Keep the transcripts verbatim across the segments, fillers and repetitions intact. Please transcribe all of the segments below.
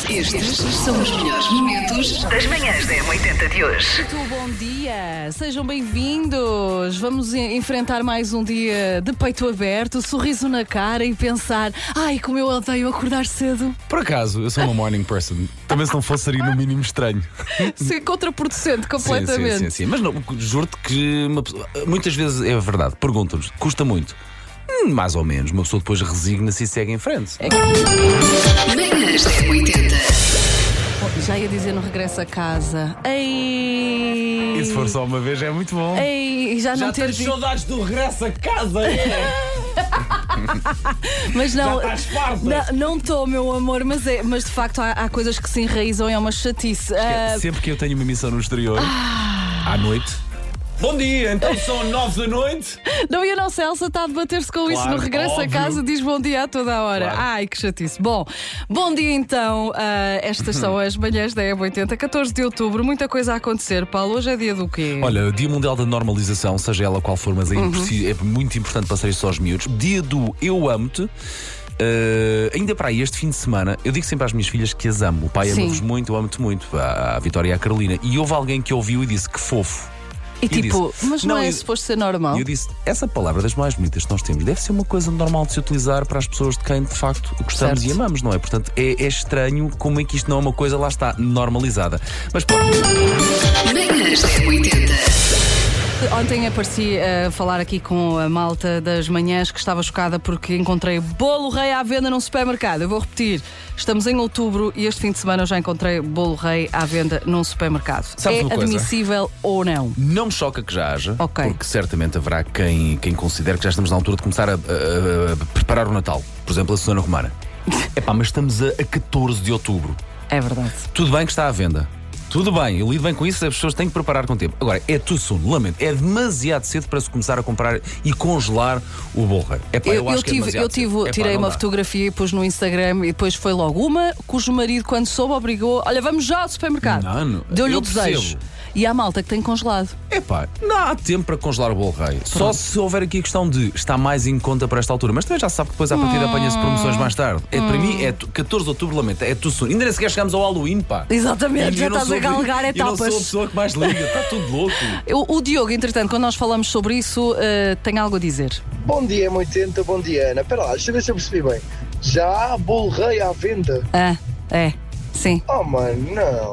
Estes são os melhores momentos das manhãs da M oitenta de hoje. Muito bom dia, sejam bem-vindos. Vamos enfrentar mais um dia de peito aberto, sorriso na cara e pensar: ai, como eu odeio acordar cedo. Por acaso, eu sou uma morning person. Também se não fosse seria no mínimo estranho. Sim, contraproducente completamente. Sim, sim, sim, sim. Mas não, juro-te que uma pessoa, muitas vezes é verdade, perguntam-nos, custa muito. Hum, mais ou menos, uma pessoa depois resigna-se e segue em frente. É que... Manhãs da M oitenta. Já ia dizer no regresso a casa. Ei! E se for só uma vez é muito bom. Ei, já, já não ter tens saudades do regresso a casa, é? Mas não, já estás farta. Não estou, meu amor, mas, é, mas de facto há, há coisas que se enraizam e é uma chatice. Uh... Sempre que eu tenho uma missão no exterior, ah... à noite. Bom dia, então são nove da noite. Não, e a nossa Elsa está a debater-se com claro, isso no regresso óbvio. a casa, diz bom dia a toda a hora. Claro. Ai, que chatice. Bom, bom dia então. Uh, estas são as manhãs da M oitenta, catorze de outubro. Muita coisa a acontecer, Paulo. Hoje é dia do quê? Olha, Dia Mundial da Normalização, seja ela qual for, mas é, uhum. é muito importante passar isso aos miúdos. Dia do Eu Amo-te. Uh, ainda para aí, este fim de semana, eu digo sempre às minhas filhas que as amo. O pai ama-vos muito, eu amo-te muito. A, a Vitória e a Carolina. E houve alguém que ouviu e disse que fofo. E, e tipo, disse, mas não, não é eu, suposto ser normal? E eu disse, essa palavra das mais bonitas que nós temos deve ser uma coisa normal de se utilizar para as pessoas de quem de facto gostamos certo. E amamos, não é? Portanto, é, é estranho como é que isto não é uma coisa, lá está, normalizada. Mas pronto. Manhãs da M oitenta. Ontem apareci a falar aqui com a malta das manhãs que estava chocada porque encontrei bolo rei à venda num supermercado. Eu vou repetir, estamos em outubro e este fim de semana eu já encontrei bolo rei à venda num supermercado. Sabes é admissível ou não? Não me choca que já haja, okay. Porque certamente haverá quem, quem considere que já estamos na altura de começar a, a, a preparar o Natal. Por exemplo, a Susana Romana. Epá, mas estamos a, a catorze de outubro. É verdade. Tudo bem que está à venda. Tudo bem, eu lido bem com isso, as pessoas têm que preparar com tempo. Agora, é tudo sono, lamento, é demasiado cedo para se começar a comprar e congelar o bolo rei. Epá, eu, eu, eu acho tive, que é eu tive, Epá, tirei uma dá. fotografia e pus no Instagram e depois foi logo uma cujo marido, quando soube, obrigou: olha, vamos já ao supermercado. Não, não, deu-lhe o percebo. desejo. E há malta que tem congelado. Epá, não há tempo para congelar o bolo rei. Pronto. Só se houver aqui a questão de está mais em conta para esta altura. Mas também já sabe que depois à partida hum. apanha-se promoções mais tarde. É, hum. Para mim é catorze de outubro, lamento, é tudo sono. Ainda nem sequer chegamos ao Halloween, pá. Exatamente, já estás a galgar etapas. Eu não sou a pessoa que mais liga, está tudo louco. O, o Diogo, entretanto, quando nós falamos sobre isso, uh, tem algo a dizer. Bom dia, M oitenta, bom dia, Ana. Espera lá, deixa eu ver se eu percebi bem. Já há bolo rei à venda? Ah, é, sim. Oh, mano, não.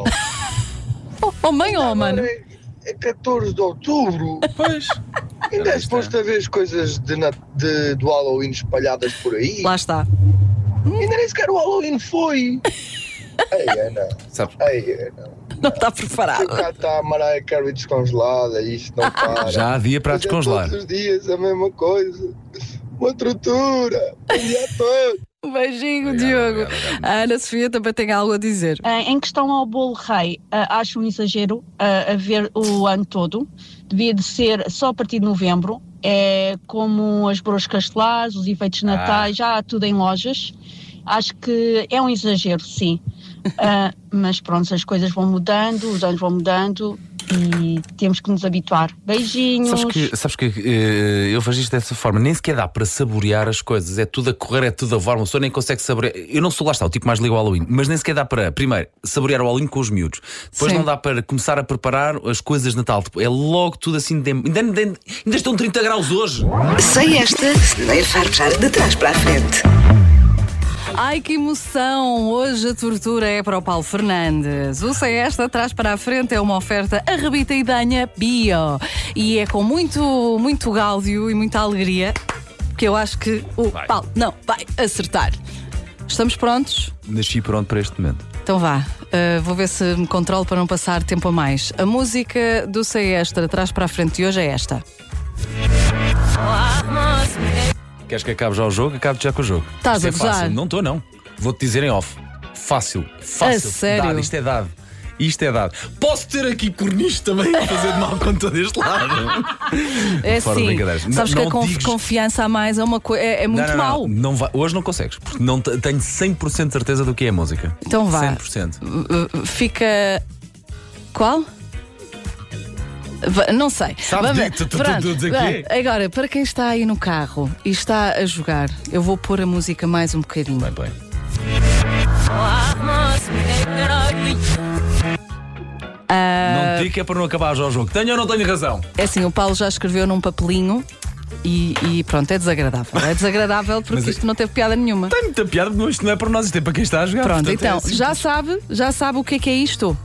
oh, oh, mãe, oh, mano. É, é catorze de outubro. Pois. Ainda é suposto haver as coisas de, de, do Halloween espalhadas por aí. Lá está. Ainda nem sequer o Halloween foi. Ei, Ana. Sabes? Ei, Ana. Não está preparado. Cá está a Mariah Carey descongelada, isto não para. Já há dia para a descongelar. Todos os dias a mesma coisa. Uma tortura. O dia todo. Um beijinho, obrigado, Diogo. obrigado, obrigado. A Ana Sofia também tem algo a dizer. Em questão ao bolo rei, acho um exagero a ver o ano todo. Devia de ser só a partir de novembro. É como as broas castelares, os enfeites de Natal, ah. já há tudo em lojas. Acho que é um exagero, sim. uh, mas pronto, as coisas vão mudando, os anos vão mudando e temos que nos habituar. Beijinhos. Sabes que, sabes que uh, eu vejo isto dessa forma, nem sequer dá para saborear as coisas. É tudo a correr, é tudo a voar. Uma pessoa nem consegue saborear. Eu não sou, lá está, o tipo mais ligo ao Halloween, mas nem sequer dá para, primeiro, saborear o Halloween com os miúdos. Depois Sim. não dá para começar a preparar as coisas de Natal. É logo tudo assim. De... Ainda, ainda, ainda estão trinta graus hoje. Sei esta, nem farjar de trás para a frente. Ai, que emoção! Hoje a tortura é para o Paulo Fernandes. O Sei Esta, atrás para a frente, é uma oferta Arrebita e Danha Bio. E é com muito, muito gáudio e muita alegria que eu acho que o vai. Paulo não vai acertar. Estamos prontos? Nasci pronto para este momento. Então vá, uh, vou ver se me controlo para não passar tempo a mais. A música do Sei Esta, atrás para a frente de hoje é esta. Queres que acabe já o jogo? Acabe já com o jogo. Estás a gozar? Fácil. Não estou, não. Vou-te dizer em off. Fácil. Fácil. A sério? Dado. Isto é dado. Isto é dado. Posso ter aqui cornicho também a fazer de mal conta deste lado? É assim. Sabes não, que não a digas... confiança a mais é, uma co... é, é muito não, não, mau. Não, não vai... Hoje não consegues. Porque não te... tenho cem por cento de certeza do que é a música. Então vá. cem por cento. Fica. Qual? Não sei. Sabes Vamos, disso, tu, pronto, tu, tu, tu, aqui. Agora, para quem está aí no carro e está a jogar, eu vou pôr a música mais um bocadinho. Bem, bem. repetir que é para não acabar já o jogo. Tenho ou não tenho razão? É assim, o Paulo já escreveu num papelinho e, e pronto, é desagradável. É desagradável porque Mas é- isto não teve piada nenhuma. Tem muita piada, mas isto não é para nós, isto é para quem está a jogar. Pronto, portanto, então, é assim. já sabe, já sabe o que é que é isto?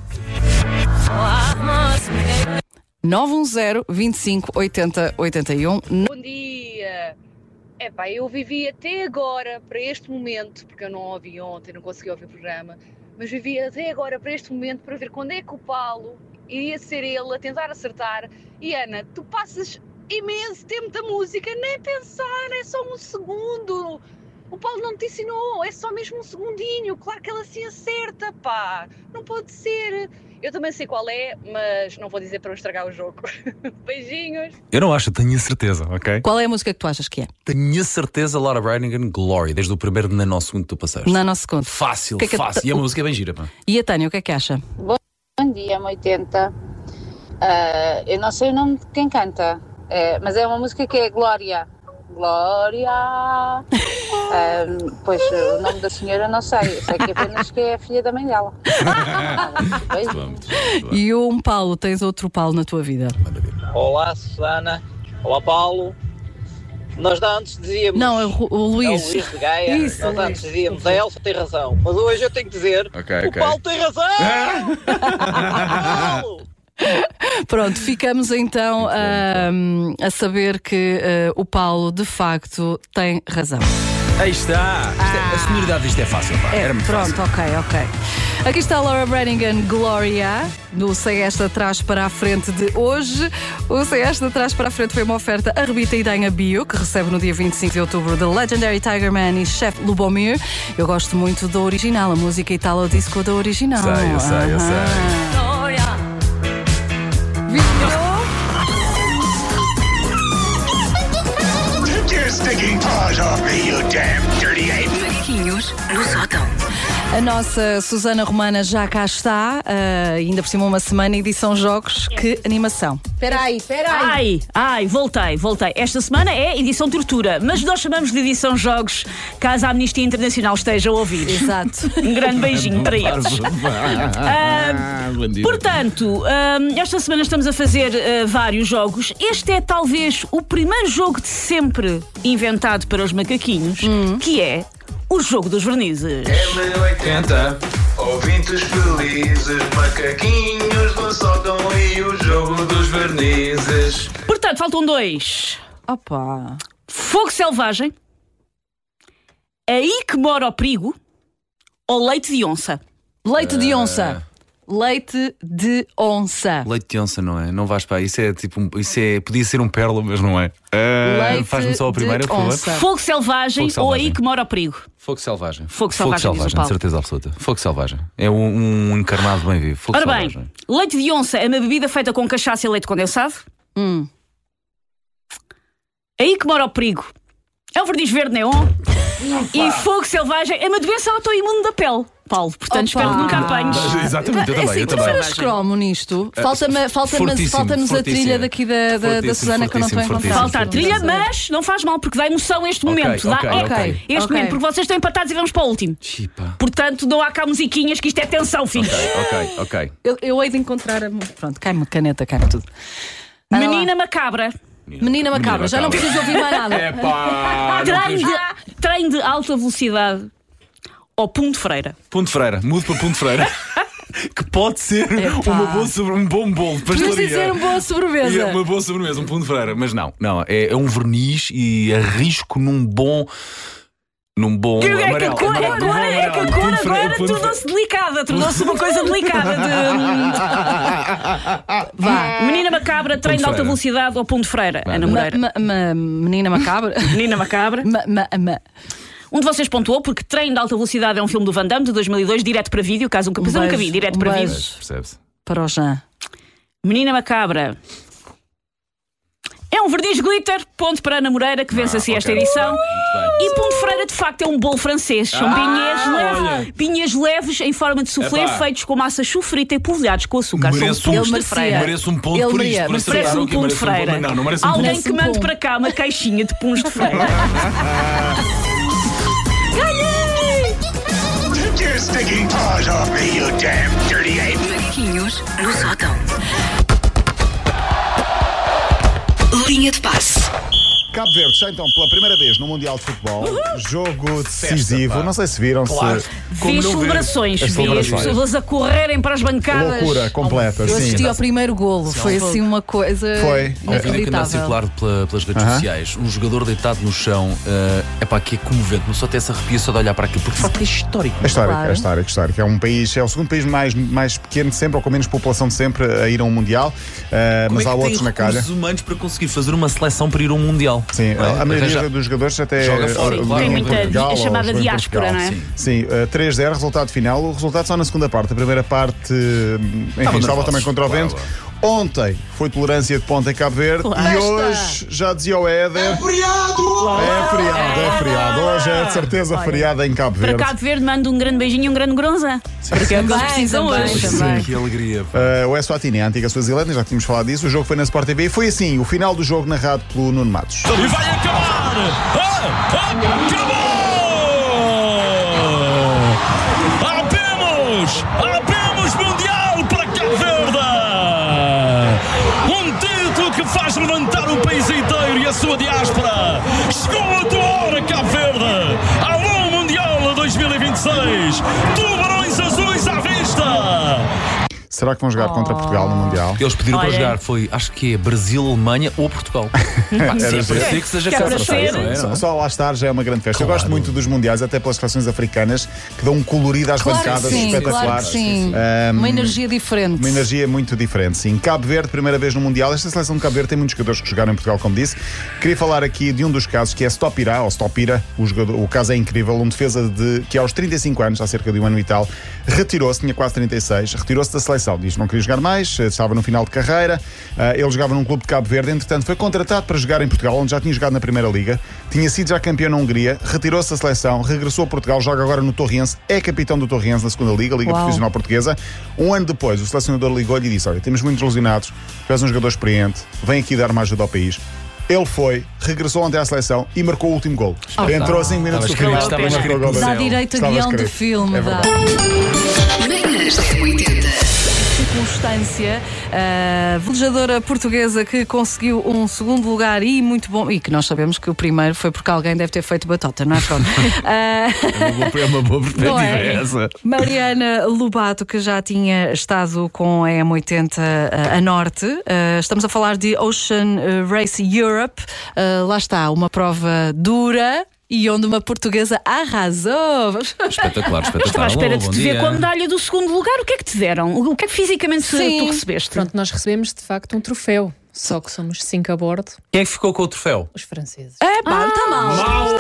nove um zero, vinte e cinco, oitenta, oitenta e um. Bom dia! Epá, eu vivi até agora para este momento, porque eu não ouvi ontem, não consegui ouvir o programa, mas vivi até agora para este momento para ver quando é que o Paulo iria ser ele a tentar acertar. E Ana, tu passas imenso tempo da música, nem pensar, é só um segundo. O Paulo não te ensinou, é só mesmo um segundinho. Claro que ela se acerta, pá. Não pode ser. Eu também sei qual é, mas não vou dizer para não estragar o jogo. Beijinhos. Eu não acho, tenho a certeza, ok? Qual é a música que tu achas que é? Tenho a certeza, Laura Branigan, Glory, desde o primeiro nanosegundo que tu passaste. Nanosegundo. Fácil, Que é que- fácil. E a música é bem gira, pá. E a Tânia, o que é que acha? Bom dia, M oitenta. Ah, eu não sei o nome de quem canta, eh, mas é uma música que é Glória. Glória. Ah, pois o nome da senhora não sei, eu sei que apenas que é a filha da mãe dela. Beijo. E um Paulo, tens outro Paulo na tua vida? Olá, Susana. Olá, Paulo. Nós de antes dizíamos. Não, é o, Ru- o É o Luís. Luís de Gaia. Isso, Nós Luís. antes dizíamos, a Elsa tem razão. Mas hoje eu tenho que dizer: Ok, o ok. Paulo tem razão! Paulo! Pronto, ficamos então ahm, a saber que ah, o Paulo de facto tem razão. Aí está. Isto é- a sonoridade disto é fácil, pá. É, Era muito pronto, fácil. ok, ok. Aqui está a Laura Branigan, Gloria, no Sei Esta Trás para a Frente de hoje. O Sei Esta Trás para a Frente foi uma oferta Arrebita e Danha Bio, que recebe no dia vinte e cinco de outubro The Legendary Tiger Man e Chef Lubomir. Eu gosto muito da original, a música Italo Disco da original. Sei, eu sei, eu sei. Take your stinking paws off me, you damn dirty ape! Macaquinhos no sótão. A nossa Susana Romana já cá está, ah, ainda por cima uma semana, edição jogos, que animação. Espera aí, espera aí. Ai, ai, voltei, voltei. Esta semana é edição tortura, mas nós chamamos de edição jogos, caso a Amnistia Internacional esteja a ouvir. Exato. Um grande beijinho para eles. Ah, portanto, ah, esta semana estamos a fazer ah, vários jogos. Este é talvez o primeiro jogo de sempre inventado para os macaquinhos, que é o jogo dos vernizes. M oitenta, ouvintes felizes, macaquinhos do sótão e o jogo dos vernizes. Portanto, faltam dois. Opa. Fogo selvagem, aí que mora o perigo, ou leite de onça. Leite de onça. Leite de onça. Leite de onça, não é? Não vais para aí. Isso é tipo. Um, isso é, podia ser um pérola, mas não é. Ah, Leite Faz-me só a primeira, de por favor. onça. Fogo selvagem, Fogo ou aí selvagem. que mora o perigo. Fogo selvagem. Fogo selvagem, diz o de Paulo. certeza absoluta. Fogo selvagem. É um, um encarnado bem vivo. Fogo Ora bem, selvagem. leite de onça é uma bebida feita com cachaça e leite condensado. Hum. Aí que mora o perigo. É um verniz verde neon. E fogo selvagem é uma doença autoimune da pele, Paulo. Portanto, Opa. espero que nunca apanhes. Mas, exatamente, eu É também. assim, eu tu também. eras cromo nisto. Falta-me, falta-me, fortíssimo, falta-nos a fortíssimo. trilha daqui da, da, da Fortíssimo, Susana que eu não estou a fortíssimo, encontrar. Falta a trilha, mas não faz mal, porque dá emoção a este Ok, momento. ok, dá ok. épico este Ok. momento, porque vocês estão empatados e vamos para o último. Chipa. Portanto, não há cá musiquinhas, que isto é tensão, filhos. Ok, ok. Eu, eu hei de encontrar. A... Pronto, cai-me caneta, cai-me tudo. Anda lá. Menina macabra. Menina macabra, já não macabra. preciso ouvir mais nada. É pá! Trem de, trem de alta velocidade ou Punto Freira. Ponto Freira, mudo para Ponto Freira. Que pode ser Epá. uma boa sobre, um bom bolo de Podias pastelaria. dizer uma boa E sobremesa. é uma boa sobremesa, um Ponto Freira. Mas não, não, é, é um verniz e arrisco num bom. Num bom. É que a amarelo, cor, amarelo, agora, num é que a amarelo. cor Ponto Freira, agora Ponto tornou-se delicada, tornou-se uma coisa delicada de. Vá. Menina macabra, trem de alta Freira. velocidade ou Ponto Freira. Ana Ma- Moreira. ma- ma- menina macabra. Menina macabra. Ma- ma- ma- Um de vocês pontuou porque Trem de Alta Velocidade é um filme do Van Damme de dois mil e dois, direto para vídeo, caso nunca, Um pois eu nunca vi, beijo, direto um para beijo. vídeo. Percebe-se. Para o Jean. Menina macabra. É um verniz glitter, ponto para Ana Moreira, que vence assim ok. esta edição. bem. E Ponto Freira, de facto, é um bolo francês. São Ah, pinhês, olha. leves, pinhês leves em forma de soufflé, Epá. feitos com massa chufrita e polvilhados com açúcar. Mereço São um- pontos de merecia. Freira. Mereço um ponto Ele por merecia, isto. por mas acertar Parece um o que ponto de merece um ponto. Freira. Não, não merece um Alguém ponto. que mande para cá uma caixinha de puns de Freira. Take your your stinking paws off me, you damn dirty ape! Macaquinhos no sótão. Linha de passe. Cabo Verde está então pela primeira vez no Mundial de Futebol. Jogo decisivo. Festa, não sei se viram. Claro. Se... Vi as celebrações, vi as pessoas a correrem para as bancadas. Loucura completa. Eu assisti sim. ao primeiro golo. Foi assim uma coisa Foi. Há um vídeo que anda a circular pela, pelas redes uh-huh. sociais. Um jogador deitado no chão. Uh, é pá, que é comovente. Não só até essa arrepia só de olhar para aquilo, porque de facto é histórico. É histórico, claro. é histórico, é histórico. É um país, é o segundo país mais, mais pequeno de sempre, ou com menos população de sempre, a ir a um Mundial. Uh, mas é há outros na calha. Os humanos para conseguir fazer uma seleção para ir a um Mundial. Sim, a maioria já... dos jogadores até joga fora, uh, claro. Tem muita Portugal, a chamada diáspora, não é? Sim, Sim uh, três a zero, resultado final. O resultado só na segunda parte. A primeira parte, enfim, estava, estava também contra o vento. Claro. Ontem foi tolerância de ponta em Cabo Verde. Lá e está. Hoje, já dizia o Éder, é feriado! É feriado, é feriado. Hoje é de certeza Olha, feriado em Cabo Verde. Para Cabo Verde mando um grande beijinho e um grande gronza. Porque é o que eles precisam hoje. Sim, que alegria. Uh, o Eswatini, a antiga Suazilândia, já tínhamos falado disso. O jogo foi na Sport T V e foi assim, o final do jogo narrado pelo Nuno Matos. E vai acabar! Ah, ah, acabou! Abemos! Abemos Mundial para Cabo Verde! Um título que faz levantar o país inteiro e a sua diáspora. Chegou a tua hora, Cabo Verde! Alô Mundial dois mil e vinte e seis! Tubarões azuis à vista! Será que vão jogar oh. contra Portugal no Mundial? Eles pediram Olha. para jogar, foi, acho que é Brasil, Alemanha ou Portugal. Era é para ser que seja para ser. É, só, só lá estar já é uma grande festa. Claro. Eu gosto muito dos Mundiais, até pelas seleções africanas, que dão um colorido às claro bancadas sim, espetacular. Claro que sim. Um, uma energia diferente. Uma energia muito diferente, sim. Cabo Verde, primeira vez no Mundial. Esta seleção de Cabo Verde tem muitos jogadores que jogaram em Portugal, como disse. Queria falar aqui de um dos casos, que é Stopira, ou Stopira. O, jogador, o caso é incrível. Um defesa de, que aos trinta e cinco anos, há cerca de um ano e tal, retirou-se, tinha quase trinta e seis, retirou-se da seleção. Diz que não queria jogar mais, estava no final de carreira. Ele jogava num clube de Cabo Verde, entretanto foi contratado para jogar em Portugal, onde já tinha jogado na Primeira Liga, tinha sido já campeão na Hungria, retirou-se da seleção, regressou a Portugal, joga agora no Torriense, é capitão do Torriense na Segunda Liga, Liga Uau. Profissional Portuguesa. Um ano depois, o selecionador ligou-lhe e disse: olha, temos muitos lesionados, tu és um jogador experiente, vem aqui dar uma ajuda ao país. Ele foi, regressou ontem à seleção e marcou o último gol. Oh, Entrou a cinco minutos do final. Dá direito a guião de filme. É dá. Circunstância, a velejadora portuguesa que conseguiu um segundo lugar e muito bom, e que nós sabemos que o primeiro foi porque alguém deve ter feito batota, não é? Pronto. uh, é uma boa perspectiva é? essa. Mariana Lobato, que já tinha estado com a M oitenta uh, a norte, uh, estamos a falar de Ocean Race Europe, uh, lá está, uma prova dura. E onde uma portuguesa arrasou. Espetacular, espetacular. Eu estava à espera de te ver com a medalha do segundo lugar. O que é que te deram? O que é que fisicamente Sim. tu recebeste? Pronto, nós recebemos de facto um troféu. Só que somos cinco a bordo. Quem é que ficou com o troféu? Os franceses. É pá, está mal.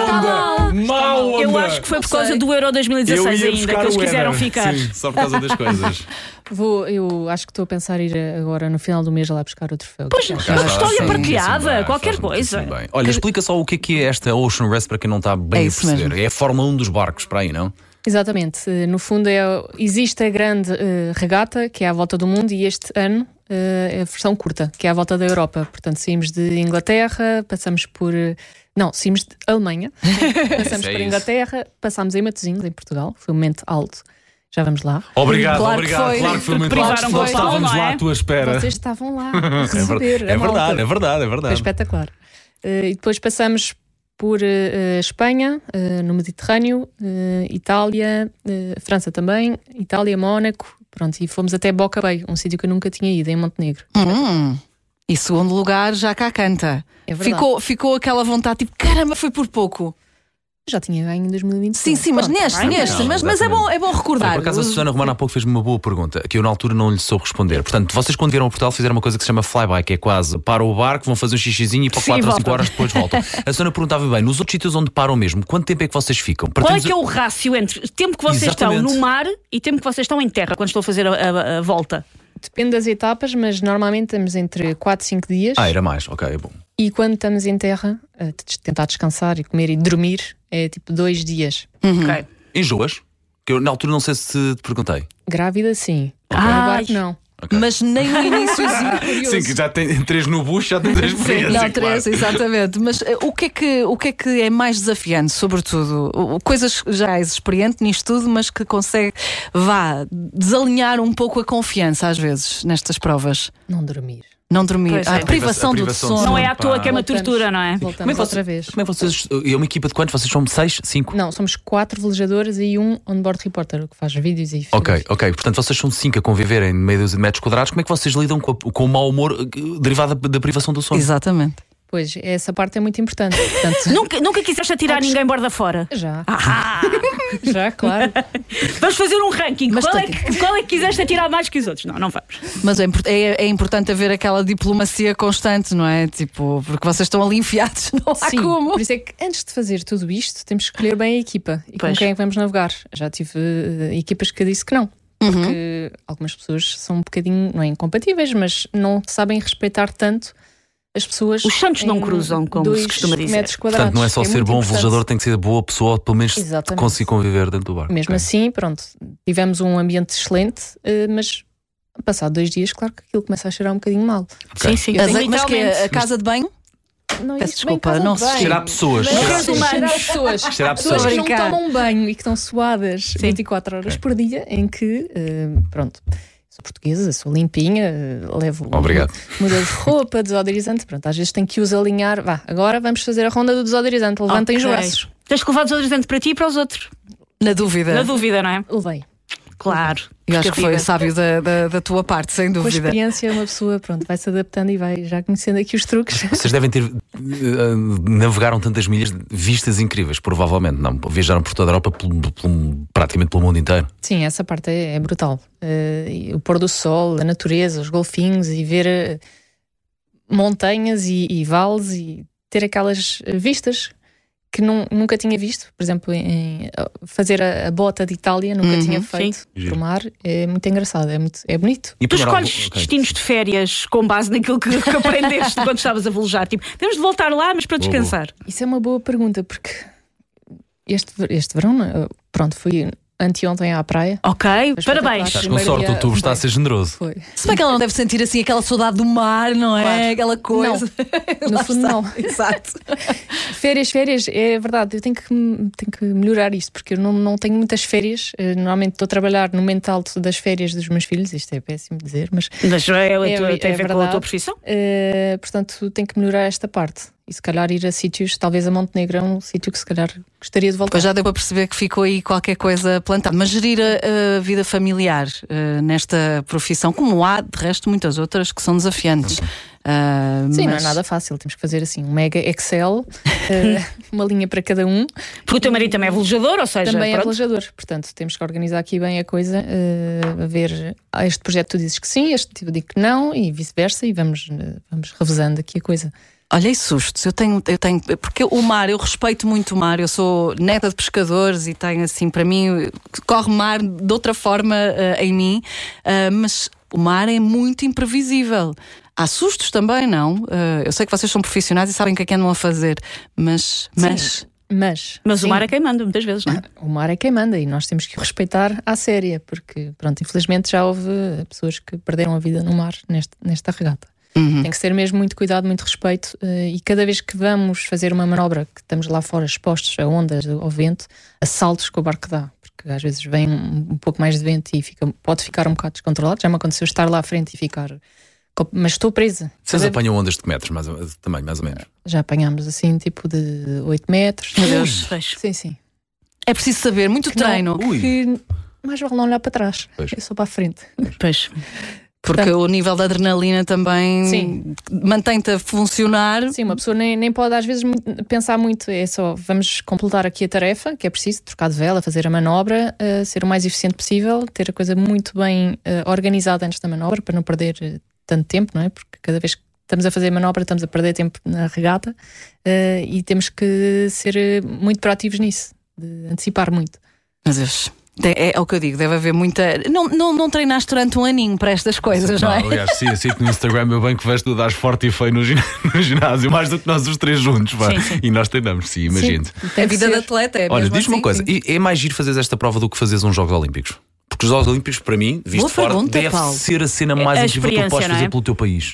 Mal onda! Mal onda! Eu acho que foi por causa do Euro dois mil e dezasseis ainda que eles quiseram ficar. Sim, só por causa das coisas. Vou, eu acho que estou a pensar ir agora no final do mês lá buscar o troféu. Pois, uma história partilhada, qualquer coisa. Olha, explica só o que é, que é esta Ocean Race para quem não está bem é a perceber. Mesmo. É a Fórmula um dos barcos, para aí, não? Exatamente. No fundo, é, existe a grande uh, regata, que é à volta do mundo, e este ano uh, é a versão curta, que é à volta da Europa. Portanto, saímos de Inglaterra, passamos por... Uh, não, saímos de Alemanha, passamos é por Inglaterra, passámos em Matosinhos, em Portugal. Foi um momento alto. Já vamos lá. Obrigado, claro obrigado. Que claro que foi muito alto. Nós estávamos lá à tua espera. Vocês estavam lá a receber. É, é verdade, é verdade, é verdade. Foi espetacular. Uh, e depois passamos por uh, Espanha, uh, no Mediterrâneo, uh, Itália, uh, França também, Itália, Mónaco, pronto, e fomos até Boca Bay, um sítio que eu nunca tinha ido, em Montenegro. Hum, e segundo lugar, já cá canta. É verdade. Ficou, ficou aquela vontade, tipo, caramba, foi por pouco. Já tinha ganho em dois mil e vinte e cinco. Sim, sim, mas Pronto, neste, bem, neste, não, mas, mas é bom, é bom recordar. Olha, por acaso a Susana Romana há pouco fez-me uma boa pergunta, que eu na altura não lhe soube responder. Portanto, vocês quando vieram a Portugal fizeram uma coisa que se chama flyby, que é quase param o barco, vão fazer um xixizinho e para quatro ou cinco horas depois voltam. A Susana perguntava bem, nos outros sítios onde param mesmo, quanto tempo é que vocês ficam? Qual Partemos... é que é o rácio entre tempo que vocês Exatamente. estão no mar e tempo que vocês estão em terra quando estão a fazer a, a, a volta? Depende das etapas, mas normalmente estamos entre quatro e cinco dias. Ah, era mais, ok, é bom. E quando estamos em terra, a tentar descansar e comer e dormir, é tipo dois dias. Uhum. Ok. Enjoas? Que eu na altura não sei se te perguntei. Grávida, sim. Ah, não. Okay. Mas nem no iníciozinho, curioso. Sim, que já tem três no bucho, já tem três experiências. Não, três, claro. Exatamente. Mas uh, o, que é que, o que é que é mais desafiante, sobretudo? O, coisas já és experiente nisto tudo, mas que consegue, vá, desalinhar um pouco a confiança, às vezes, nestas provas. Não dormir. Não dormir. Pois a, é. privação A do privação sono. do Não é à toa que é uma Voltamos. tortura, não é? Voltamos Como é que outra vocês- vez. Como é que vocês. É uma equipa de quantos? Vocês são seis? Cinco? Não, somos quatro velejadores e um on-board reporter, que faz vídeos e Ok, filmes. ok. Portanto, vocês são cinco a conviverem no meio de metros quadrados. Como é que vocês lidam com, a- com o mau humor eh, derivado da, da privação do sono? Exatamente. Pois, essa parte é muito importante. Portanto, Nunca, nunca quiseste atirar ninguém borda fora? já, Ah, já, claro. vamos fazer um ranking. Mas Qual é, tem- que, qual é que quiseste atirar mais que os outros? Não, não vamos. Mas é, import- é, é importante haver aquela diplomacia constante, não é? Tipo, porque vocês estão ali enfiados, não há Sim, como. por isso é que antes de fazer tudo isto, temos que escolher bem a equipa e Pois. com quem é que vamos navegar. Já tive eh, equipas que eu disse que não. Porque algumas pessoas são um bocadinho, não é incompatíveis, mas não sabem respeitar tanto as pessoas. Os santos não em cruzam, como dois se costuma dizer. metros quadrados. Portanto, não é só ser muito bom importante. velejador, tem que ser boa pessoa, ou pelo menos Exatamente. conseguir conviver dentro do barco. Mesmo Ok. assim, pronto, tivemos um ambiente excelente, eh, mas passado dois dias, claro que aquilo começa a cheirar um bocadinho mal. Ok. Sim, sim. Mas, sim. mas que é a Literalmente. casa de banho? Não Peço existe bem desculpa, casa não de se banho. Cheirar pessoas. Mas Cheirar é pessoas. cheirar pessoas. Cheirar Pessoas pessoas. que não Brincar. tomam banho e que estão suadas vinte e quatro horas por dia, em que, eh, pronto, sou portuguesa, sou limpinha, eh, levo Obrigado. muda de roupa, desodorizante, pronto, às vezes tenho que os alinhar. Vá, agora vamos fazer a ronda do desodorizante, levantem os Ok. braços. Tens que levar desodorizante para ti e para os outros. Na dúvida. Na dúvida, não é? Levei. Claro. Eu acho que foi Precavidas. sábio da, da, da tua parte, sem Com a dúvida. experiência, uma pessoa, pronto, vai se adaptando e vai já conhecendo aqui os truques. Vocês devem ter. eh, navegaram tantas milhas, vistas incríveis, provavelmente. Não, viajaram por toda a Europa, pelo- pelo- praticamente pelo mundo inteiro. Sim, essa parte é, é brutal. Eh, e o pôr do sol, a natureza, os golfinhos e ver eh, montanhas e, e vales e ter aquelas eh, vistas que nun- nunca tinha visto. Por exemplo, em, fazer a, a bota de Itália, nunca Uhum, tinha feito sim. por mar. É muito engraçado, é, muito, é bonito. E Tu apanharam escolhes algum- ok. destinos de férias com base naquilo que, que aprendeste quando estavas a velejar. Tipo, temos de voltar lá, mas para Boa, descansar. Isso é uma boa pergunta, porque este, ver- este verão, eh, pronto, fui anteontem à praia. Ok, Mas parabéns. Estás com Primeiro sorte, dia- outubro está a ser generoso. Foi. Se bem que ela não deve sentir assim aquela saudade do mar, não é? Claro. Aquela coisa. No Lá fundo, está. não. Exato. Férias, férias, é verdade, eu tenho que, tenho que melhorar isto, porque eu não, não tenho muitas férias. Eh, Normalmente estou a trabalhar no mental das férias dos meus filhos, isto é péssimo dizer, mas Mas é, a É- tua- é tem a ver com a verdade. tua profissão? eh, portanto tenho que melhorar esta parte. E se calhar ir a sítios, talvez a Montenegro é um sítio que se calhar gostaria de voltar. Pois já deu para perceber que ficou aí qualquer coisa plantada. Mas gerir a, a vida familiar eh, nesta profissão, como há de resto muitas outras que são desafiantes. Ah, Sim, não é mas- nada fácil, temos que fazer assim um mega Excel, eh, uma linha para cada um. Porque o teu marido também é velejador, ou seja, Também é pronto. velejador, portanto temos que organizar aqui bem a coisa, eh, a ver, ah, este projeto tu dizes que sim, este tipo digo que não e vice-versa e vamos, eh, vamos revezando aqui a coisa. Olha, e sustos, eu tenho, eu tenho, porque o mar, eu respeito muito o mar, eu sou neta de pescadores e tenho assim, para mim, corre mar de outra forma eh, em mim, eh, mas o mar é muito imprevisível. Há sustos também, não? Eh, eu sei que vocês são profissionais e sabem o que é que andam a fazer, mas. mas... Mas, Mas sim, o mar é quem manda, muitas vezes, não é? o mar é quem manda e nós temos que o respeitar à séria, porque pronto, infelizmente já houve pessoas que perderam a vida no mar neste, nesta regata. Uhum. Tem que ter mesmo muito cuidado, muito respeito, eh, e cada vez que vamos fazer uma manobra, que estamos lá fora expostos a ondas, ao vento, a saltos que o barco dá, porque às vezes vem um, um pouco mais de vento e fica, pode ficar um bocado descontrolado. Já me aconteceu estar lá à frente e ficar, mas estou presa. Vocês Cada- apanham ondas de que metros, mais, ou- também, mais ou menos? Já apanhámos assim, tipo de oito metros. Meu Deus. Pois. Sim, sim. É preciso saber, muito Que não- treino. Ui. Que mais vale não olhar para trás, Pois. é só para a frente. Pois. Porque Portanto- o nível de adrenalina também Sim. mantém-te a funcionar. Sim, uma pessoa nem, nem pode às vezes mu- pensar muito, é só vamos completar aqui a tarefa, que é preciso trocar de vela, fazer a manobra, uh, ser o mais eficiente possível, ter a coisa muito bem uh, organizada antes da manobra, para não perder uh, tanto tempo, não é? Porque cada vez que estamos a fazer a manobra estamos a perder tempo na regata, uh, e temos que ser uh, muito proativos nisso, de antecipar muito. Mas Deus, é, é o que eu digo, deve haver muita. Não, não, não treinaste durante um aninho para estas coisas, não, é? aliás, sim, assim que no Instagram eu bem que vejo tu dás forte e feio no, gin- no ginásio, mais do que nós os três juntos, pá. Sim, sim. E nós treinamos, sim, imagino. Tem A que vida ser. de atleta é Olha, mesmo diz-me assim, uma coisa, sim. e é mais giro fazeres esta prova do que fazeres uns Jogos Olímpicos? Porque os Jogos Olímpicos, para mim, visto Boa de fora, pergunta, deve Paulo. ser a cena mais A incrível que tu podes experiência, não fazer é? pelo teu país.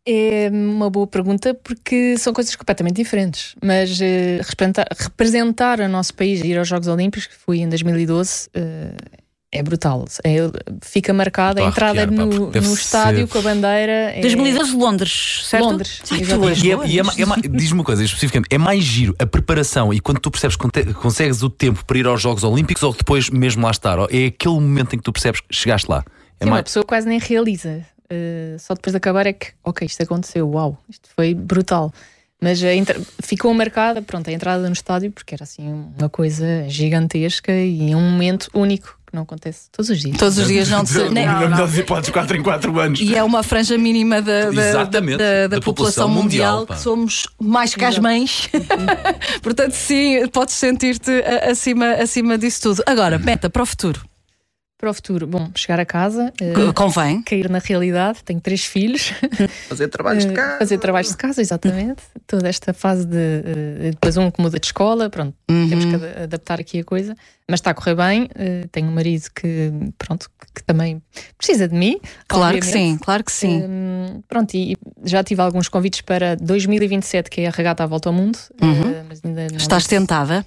É uma boa pergunta porque são coisas completamente diferentes. Mas eh, representar, representar o nosso país e ir aos Jogos Olímpicos, que fui em dois mil e doze, eh, é brutal. É, fica marcada a Estou a entrada arrepiar, pá, no, porque deve no estádio ser- com a bandeira. É... dois mil e doze, Londres, certo? Londres. Ai, tu exatamente. és E é, boa e é, ma- nisto. é ma- diz-me uma coisa especificamente: é mais giro a preparação e quando tu percebes que conte- consegues o tempo para ir aos Jogos Olímpicos ou depois mesmo lá estar? Ou é aquele momento em que tu percebes que chegaste lá? É Sim, uma mais... pessoa quase nem realiza. Uh, só depois de acabar é que, ok, isto aconteceu, uau, isto foi brutal. Mas a entra... ficou marcada, pronto, a entrada no estádio, porque era assim uma coisa gigantesca e um momento único que não acontece todos os dias. Todos os dias não se. nem- Na melhor das hipóteses, quatro em quatro anos. E é uma franja mínima da, da, Exatamente, da- da da população população mundial, mundial, pá. que somos mais que as mães. Portanto, sim, podes sentir-te a- acima, acima disso tudo. Agora, meta para o futuro. Para o futuro, bom, chegar a casa, Co- uh, Convém. cair na realidade, tenho três filhos. Fazer trabalhos de Uh, casa. Fazer trabalhos de casa, exatamente. Toda esta fase de. uh, depois um que muda de escola, pronto, temos que ad- adaptar aqui a coisa. Mas está a correr bem. Uh, tenho um marido que, pronto, que, que também precisa de mim. Claro que obviamente. sim, claro que sim. Um, pronto, e e já tive alguns convites para dois mil e vinte e sete, que é a regata à volta ao mundo. Uhum. Uh, mas ainda não Estás disse- tentada?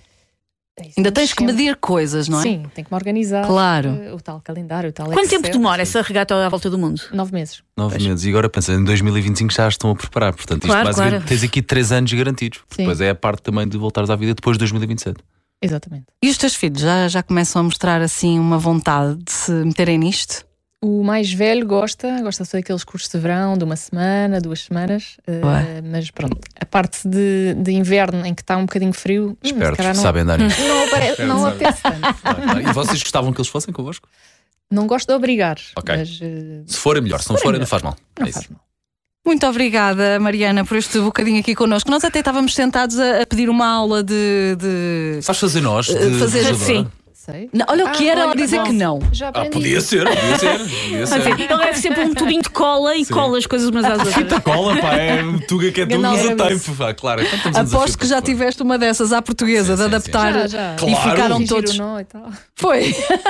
É isso, Ainda vamos tens que sempre. medir coisas, não é? Sim, tenho que me organizar. Claro. uh, o tal calendário, o tal Quanto Excel. tempo demora essa regata à volta do mundo? Nove meses. Nove meses. E agora pensa, em dois mil e vinte e cinco já estão a preparar. Portanto, isto Claro, basicamente claro. tens aqui três anos garantidos. Sim. Depois é a parte também de voltares à vida depois de dois mil e vinte e sete. Exatamente. E os teus filhos já, já começam a mostrar assim uma vontade de se meterem nisto? O mais velho gosta, gosta de fazer aqueles cursos de verão de uma semana, duas semanas, uh, Ué. mas pronto, a parte de, de inverno em que está um bocadinho frio, hum, se Espertos, calhar não, sabem andar nisto. não, apare- não Sabem. apetece tanto. E vocês gostavam que eles fossem convosco? Não gosto de obrigar, Ok. mas uh, Se forem melhor, se não Se forem, forem não faz mal. não É isso. faz mal. Muito obrigada, Mariana, por este bocadinho aqui connosco. Nós até estávamos sentados a, a pedir uma aula de. de... Sabes fazer nós? De, Uh, fazer de assim. jogadora? Sei. Não, olha o que Ah, era ela olha, dizer bom. que não. Já Ah, aprendi. podia ser, podia ser. Podia ser. Assim, ele leva sempre um tubinho de cola e Sim. cola as coisas umas às outras. Cola, pá, é tuga que é tuga, Ganhar usa era tempo. Pá, claro, então estamos a Aposto desafio que já para fora. tiveste uma dessas à portuguesa, Sim, de sim, adaptar Já, já. e Claro. ficaram Fingir todos. o nó e tal. Foi.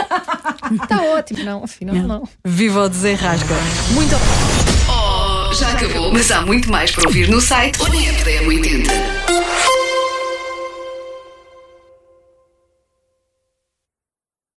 Está ótimo, não, afinal não. Viva o desenrasca. Muito Oh, já acabou, mas há muito mais para ouvir no site ou na app da M oitenta.